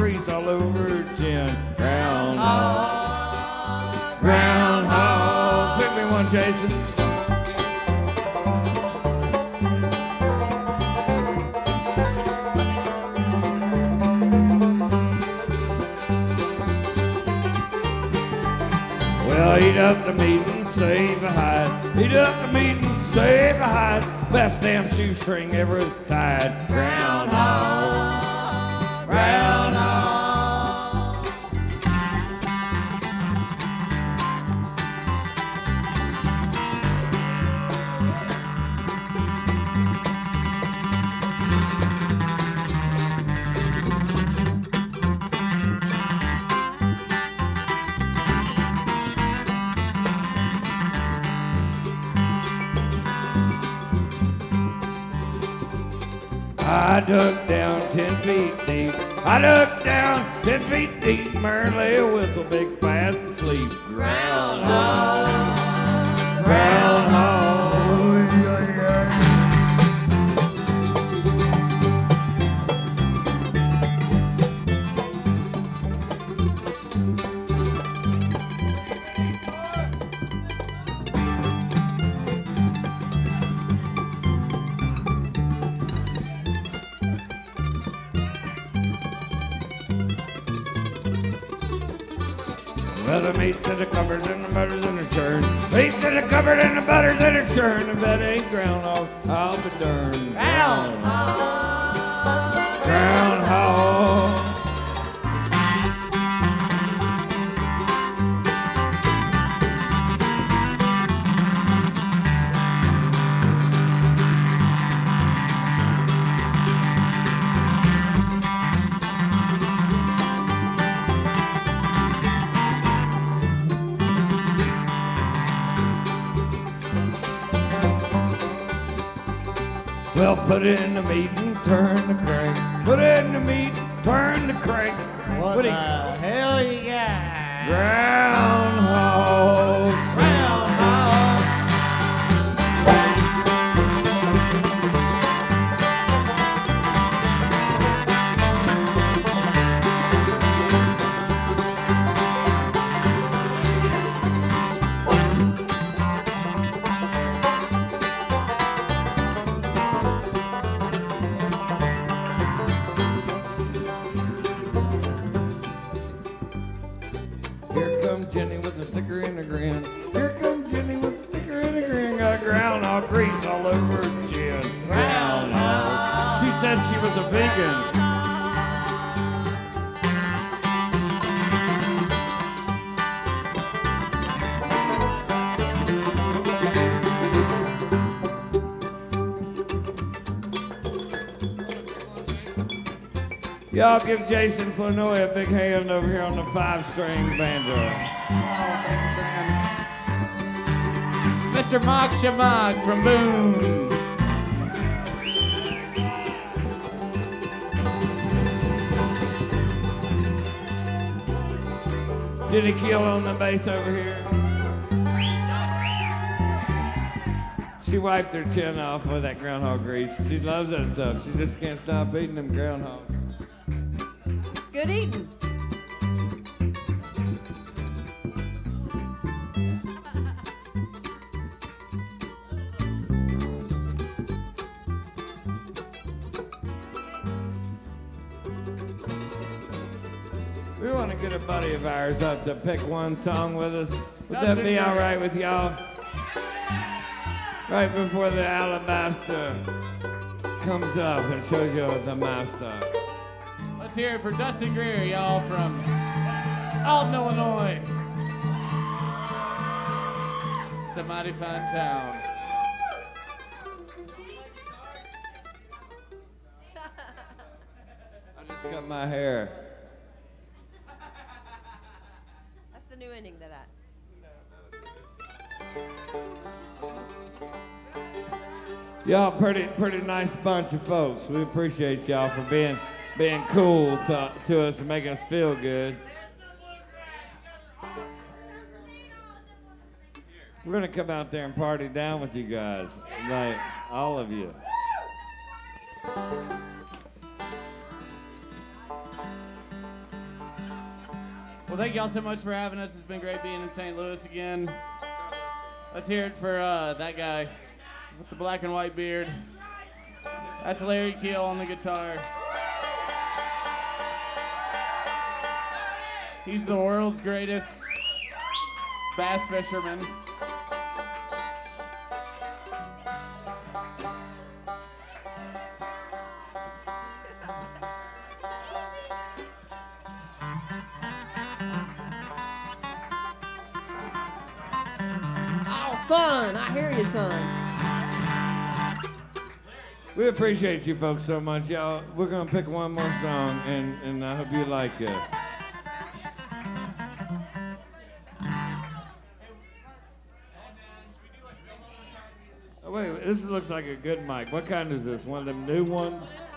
grease all over her chin. Groundhog, groundhog. Pick me one, Jason. Well, eat up the meat and save a hide. Eat up the meat and save a hide. Best damn shoestring ever is tied. Groundhog, groundhog. I dug down 10 feet deep. I dug down 10 feet deep. Merrily a whistle big fast asleep. Groundhog, groundhog. Well, the meat's in the cupboards and the butter's in the churn. Meat's in the cupboard and the butter's in the churn. If that ain't groundhog, I'll be darned. Groundhog, groundhog. Well, put it in the meat and turn the crank. Put it in the meat, turn the crank. What the hell you got? Groundhog, Groundhog. Here comes Jenny with a sticker and a grin. Here comes Jenny with a sticker and a grin. Got groundhog grease all over her chin. Groundhog. She said she was a vegan. Y'all give Jason Flournoy a big hand over here on the 5-string banjo. Mr. Mark Shamag from Boone. Jenny Keel on the bass over here. She wiped her chin off with that groundhog grease. She loves that stuff. She just can't stop eating them groundhogs. Good eating. We want to get a buddy of ours up to pick one song with us. Would that be all right with y'all? Right before the Alabaster comes up and shows you the master. Let's hear it for Dustin Greer, y'all, from Alton, Illinois. It's a mighty fine town. I just cut my hair. That's the new ending to that. Y'all pretty nice bunch of folks. We appreciate y'all for being cool to us and making us feel good. We're gonna come out there and party down with you guys, like all of you. Well, thank y'all so much for having us. It's been great being in St. Louis again. Let's hear it for that guy with the black and white beard. That's Larry Keel on the guitar. He's the world's greatest bass fisherman. Oh, son, I hear you, son. We appreciate you folks so much, y'all. We're gonna pick one more song, and I hope you like it. Oh, wait, this looks like a good mic. What kind is this? One of them new ones?